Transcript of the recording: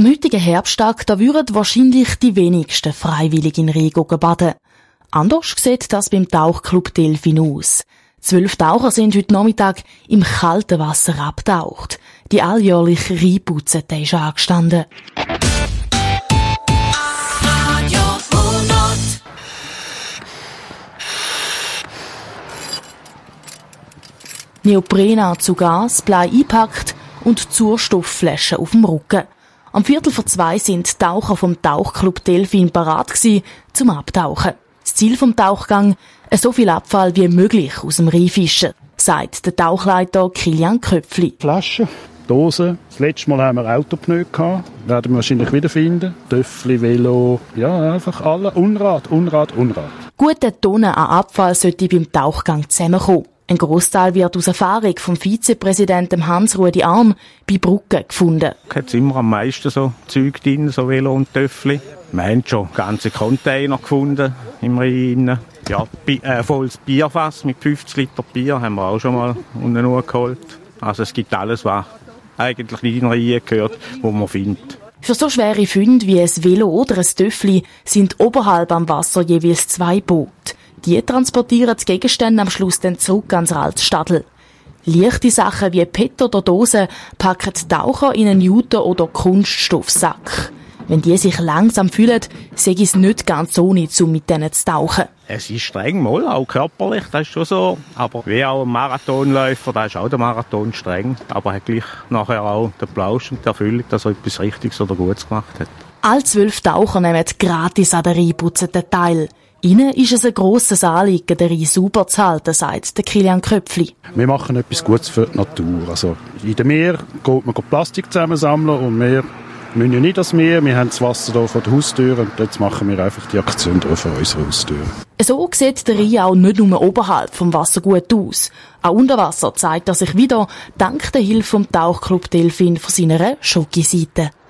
Am heutigen Herbsttag da würden wahrscheinlich die wenigsten freiwillig in Rhein baden. Anders sieht das beim Tauchclub Delfin aus. 12 Taucher sind heute Nachmittag im kalten Wasser abgetaucht. Die alljährliche Rheinputze ist angestanden. Neoprenanzug an, Blei eingepackt und Sauerstoffflaschen auf dem Rücken. Am 1:45 sind die Taucher vom Tauchclub Delfin parat gewesen, zum Abtauchen. Das Ziel vom Tauchgang, so viel Abfall wie möglich aus dem Rhein fischen, sagt der Tauchleiter Kilian Köpfli. Flaschen, Dosen. Das letzte Mal haben wir Autopneu gehabt. Werden wir wahrscheinlich wiederfinden. Töffli, Velo, ja, einfach alle. Unrat. Gute Tonnen an Abfall sollte beim Tauchgang zusammenkommen. Ein Grossteil wird aus Erfahrung vom Vizepräsidenten Hans-Rudi Arn bei Bruggen gefunden. Es hat immer am meisten so Zeug drin, so Velo und Töffli. Wir haben schon ganze Container gefunden im Rhein. Ja, volles Bierfass mit 50 Liter Bier haben wir auch schon mal unten geholt. Also es gibt alles, was eigentlich nicht in den Rhein gehört, wo man findet. Für so schwere Funde wie ein Velo oder ein Töffli sind oberhalb am Wasser jeweils 2 Boote. Die transportieren die Gegenstände am Schluss dann zurück ans Altstadel. Leichte Sachen wie PET oder Dosen packen die Taucher in einen Jute- oder Kunststoffsack. Wenn die sich langsam fühlen, sei es nicht ganz ohne, um mit denen zu tauchen. Es ist streng, mal, auch körperlich, das ist schon so. Aber wie auch ein Marathonläufer, da ist auch der Marathon streng. Aber hat gleich nachher auch den Plausch und die Erfüllung, dass er etwas Richtiges oder Gutes gemacht hat. Alle 12 Taucher nehmen gratis an der Rheinputze teil. Ihnen ist es ein grosses Anliegen, den Rhein sauber zu halten, sagt der Kilian Köpfli. Wir machen etwas Gutes für die Natur. Also in dem Meer geht man Plastik zusammensammeln und wir müssen ja nicht das Meer. Wir haben das Wasser hier vor der Haustür und jetzt machen wir einfach die Aktion hier vor unserer Haustür. So sieht der Rhein auch nicht nur oberhalb vom Wasser gut aus. Auch unter Wasser zeigt er sich wieder, dank der Hilfe vom Tauchclub Delfin von seiner Schoki-Seite.